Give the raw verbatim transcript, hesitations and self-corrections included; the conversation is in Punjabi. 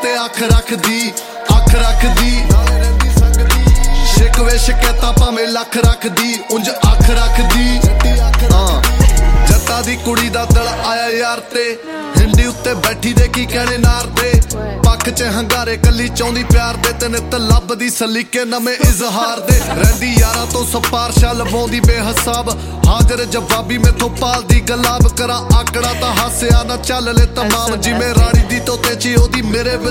ਤੇ ਅੱਖ ਰੱਖਦੀ ਅੱਖ ਰੱਖਦੀ ਸ਼ਿਕਵੇ ਸ਼ਿਕਾਇਤਾਂ ਭਾਵੇਂ ਲੱਖ ਰੱਖਦੀ ਉਂਝ ਅੱਖ ਰੱਖਦੀ ਹਾਂ ਜੱਟਾਂ ਦੀ ਕੁੜੀ ਦਾ ਦਿਲ ਆਇਆ ਯਾਰ ਤੇ ਹਿੰਦੀ ਉੱਤੇ ਬੈਠੀ ਦੇ ਕੀ ਕਹਿਣੇ ਨਾਰ ਦੇ ਪੱਖ ਚ ਹੰਗਾਰੇ ਕੱਲੀ ਚਾਹੁੰਦੀ ਪਿਆਰ ਦੇ ਤੇ ਨਿੱਤ ਲੱਭਦੀ ਸਲੀਕੇ ਨਵੇਂ ਇਜ਼ਹਾਰ ਦੇ ਰਹਿੰਦੀ ਯਾਰਾਂ ਤੋਂ ਸਪਾਰਸ਼ਾ ਲਵਾਉਂਦੀ ਬੇਹਿਸਾਬ ਹਾਜ਼ਰ ਜਵਾਬੀ ਮੈਥੋਂ ਪਾਲਦੀ ਗੁਲਾਬ ਕਰਾਂ ਆਕੜਾ ਤਾਂ ਹਾਸਿਆ ਨਾ ਚੱਲ ਲੈ ਤਮਾਮ ਜਿਵੇਂ ਰਾਣੀ ਦੀ ਤੋਤੇ ਚ ਉਹਦੀ ਮੇਰੇ